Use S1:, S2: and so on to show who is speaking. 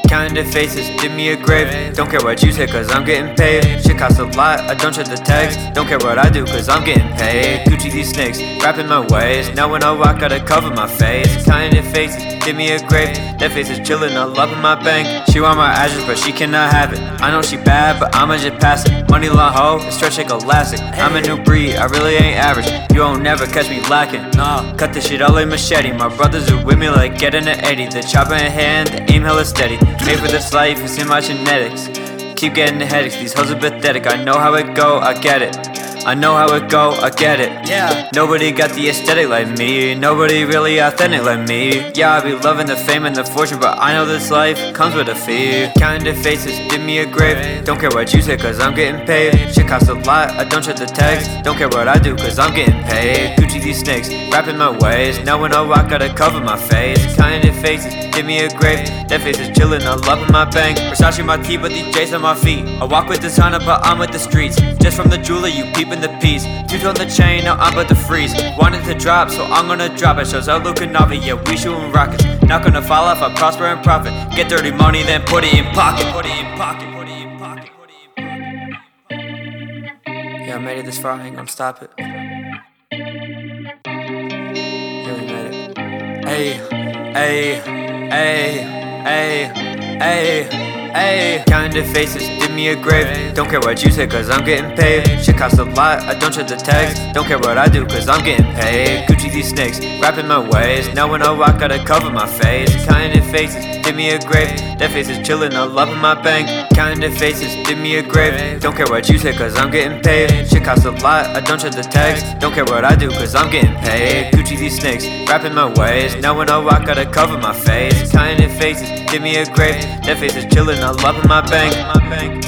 S1: Counting the faces, give me a grave. Don't care what you say, cause I'm getting paid. Shit costs a lot, I don't check the text. Don't care what I do, cause I'm getting paid. Gucci these snakes, wrapping my waist. Now when I walk, gotta cover my face. Counting the faces, give me a grave. That face is chillin', all up in my bank. She want my address, but she cannot have it. I know she bad, but I'ma just pass it. Money long hoe, it's stretch like elastic. I'm a new breed, I really ain't average. You won't never catch me lacking. Nah, cut this shit all like machete. My brothers are with me like getting an 80. The chopper in hand, the aim hella steady. Made for this life, it's in my genetics. Keep getting the headaches, these hoes are pathetic. I know how it go, I get it. I know how it go, I get it. Yeah. Nobody got the aesthetic like me. Nobody really authentic like me. Yeah, I be loving the fame and the fortune, but I know this life comes with a fee. Counting the faces, give me a grave. Don't care what you say, cause I'm getting paid. Shit costs a lot, I don't check the text. Don't care what I do, cause I'm getting paid. Gucci these snakes, wrapping my waist. Now when I walk, gotta cover my face. Counting the faces, give me a grave. That face is chillin', all up in my bank. Versace my teeth, but these J's on my feet. I walk with designer, but I'm with the streets. Just from the jeweler, you peepin' the piece. Two on the chain, now I'm about to freeze. Wanted to drop, so I'm gonna drop it. Shows out Luka Navi, yeah, we shootin' rockets. Not gonna fall off, I prosper and profit. Get dirty money, then put it in pocket. Put it in pocket, put it in pocket, put it in pocket. Yeah, I made it this far, I ain't gonna stop it. Yeah, we made it. Ayy, ayy, ayy, ayy, ayy, ayy. Counting the faces, give me a grave. Don't care what you say, cause I'm getting paid. Shit costs a lot, I don't check the text. Don't care what I do, cause I'm getting paid. Gucci these snakes, wrapping my waist. Now when I walk, gotta cover my face. Counting the faces, give me a grave. That face is chillin', all up in my bank. Counting the faces, give me a grave. Don't care what you say, cause I'm getting paid. Shit costs a lot, I don't check the text. Don't care what I do, cause I'm getting paid. Gucci these snakes, wrapping my waist. Now when I walk, gotta cover my face. Counting the faces, give me a grave. That face is chillin', all up in my bank.